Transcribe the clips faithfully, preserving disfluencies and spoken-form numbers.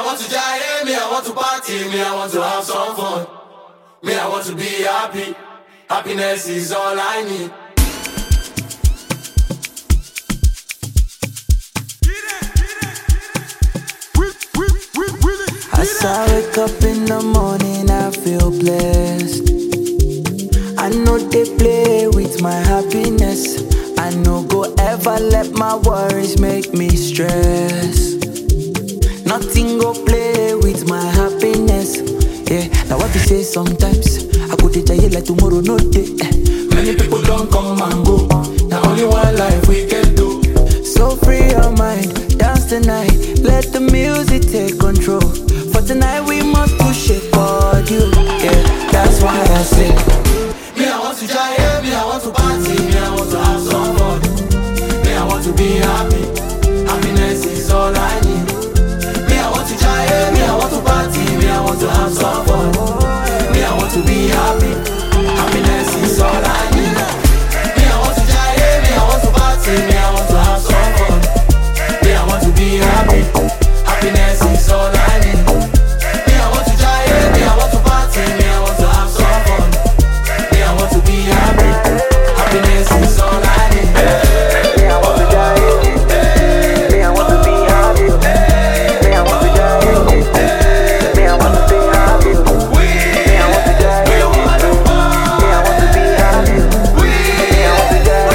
want to die, me, I want to party, me, I want to have some fun. Me, I want to be happy. Happiness is all I need. As I wake up in the morning, I feel blessed. I know they play with my happiness. I no go ever let my worries make me stress. Nothing go play with my happiness. Yeah, now what we say sometimes, I go to jail like tomorrow no day. Many people don't come and go. Now only one life we can do. So free your mind, dance tonight. Let the music take control. For tonight we must push it for you. Yeah, that's why I say, me I want to die, me I want to party, me I want to have some fun. Me I want to be happy. Happiness is all I need. Me I want to die, me I want to party, me I want to have some fun. Me I want to be happy. Happiness is all I need. Me I want to die, me I want to party, me I want to have some fun. Me I want to be happy. Happiness is all I need. Me I want to die, me I want to party, me I want to have some fun. Me I want to be happy. Happiness is all I need. me I want to die. Me I want to be happy. Me I want to die. Me I want to be happy. Me I want to die. Me I want to be happy. Me I want to die.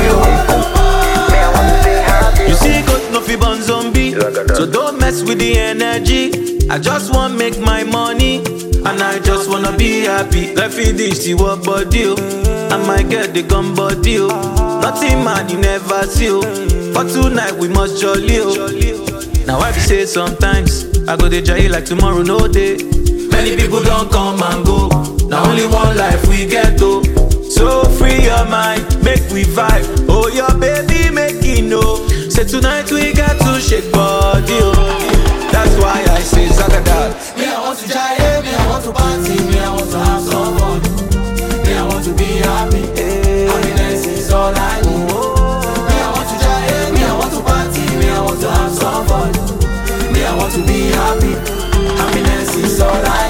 Me I want to be happy. You see, God no fi born zombie, so don't mess with the energy. I just want make my money, and I just wanna be happy. Let me dish the work body, oh. I might get the gun body, oh. Nothing man you never see, oh. But tonight we must jolly, oh. Now I be say sometimes I go to jail like tomorrow no day. Many people don't come and go. Now only one life we get though. So free your mind, make we vibe. Oh your baby make it know. Say tonight we got to shake body, oh. That's why I say Zagadat. Me I want to die, me I want to party, me I want to have some fun. Me I want to be happy. Happiness is all I need. Me I want to die, me I want to party, me I want to have some fun. Me I want to be happy. Happiness is all I need.